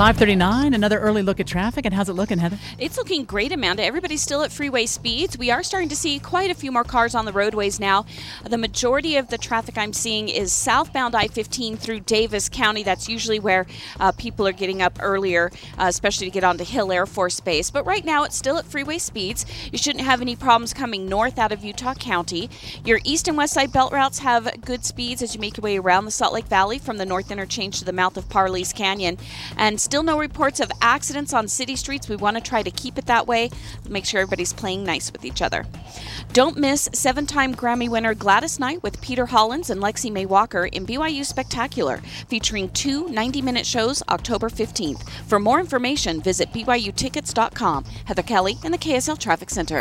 5:39, another early look at traffic. And how's it looking, Heather? It's looking great, Amanda. Everybody's still at freeway speeds. We are starting to see quite a few more cars on the roadways now. The majority of the traffic I'm seeing is southbound I-15 through Davis County. That's usually where people are getting up earlier, especially to get onto Hill Air Force Base. But right now, it's still at freeway speeds. You shouldn't have any problems coming north out of Utah County. Your east and west side belt routes have good speeds as you make your way around the Salt Lake Valley from the north interchange to the mouth of Parley's Canyon. And still no reports of accidents on city streets. We want to try to keep it that way. Make sure everybody's playing nice with each other. Don't miss 7-time Grammy winner Gladys Knight with Peter Hollins and Lexi Mae Walker in BYU Spectacular, featuring 2 90-minute shows October 15th. For more information, visit BYUtickets.com. Heather Kelly in the KSL Traffic Center.